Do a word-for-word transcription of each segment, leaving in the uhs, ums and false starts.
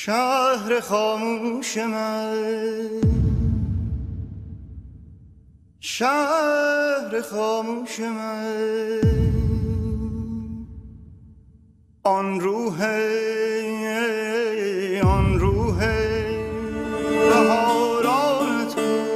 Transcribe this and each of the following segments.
شهر خاموش من، شهر خاموش من، آن روح آن روح بهاران تو.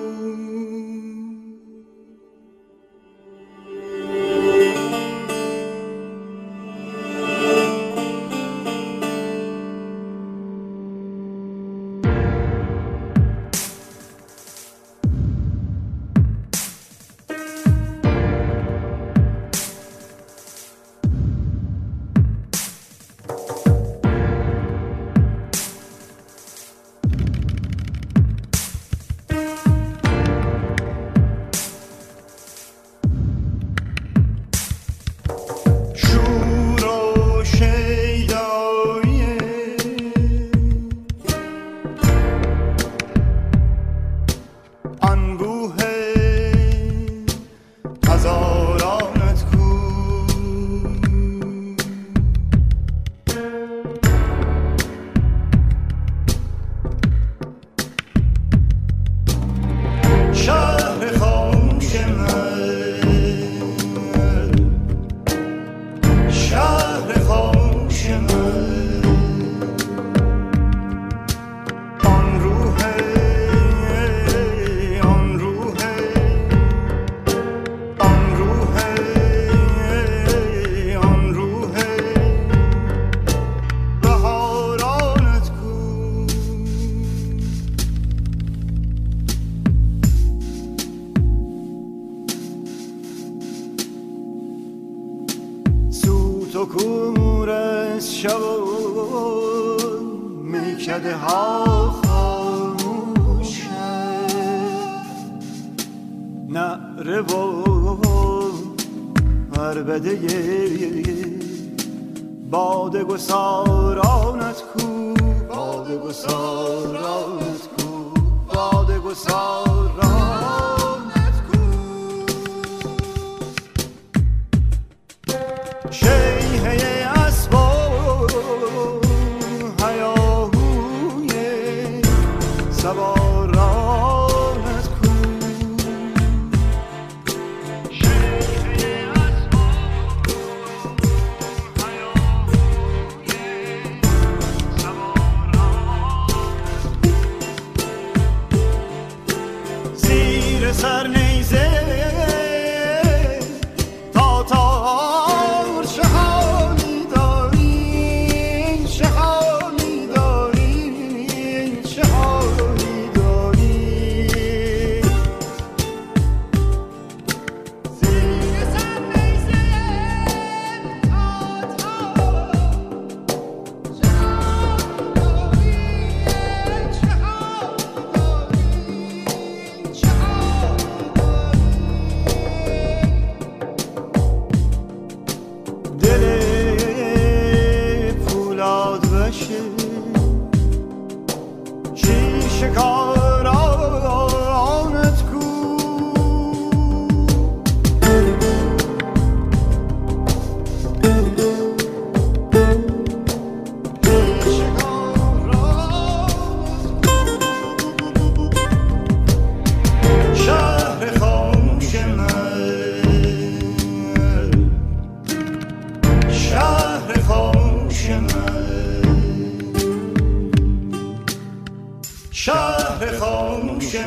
تو کور از شب و میکده ها خاموشه، نعره و عربده باد گسارانت کو، باد گسارانت کو، باد گسارانت کو. شیهه اسباب هیاهوی سوارانت کو، شیهه اسباب هیاهوی سوارانت کو. زیر سر نیزه تا تا شهر خاموش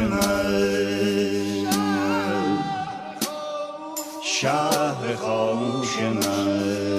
من، شهر خاموش من.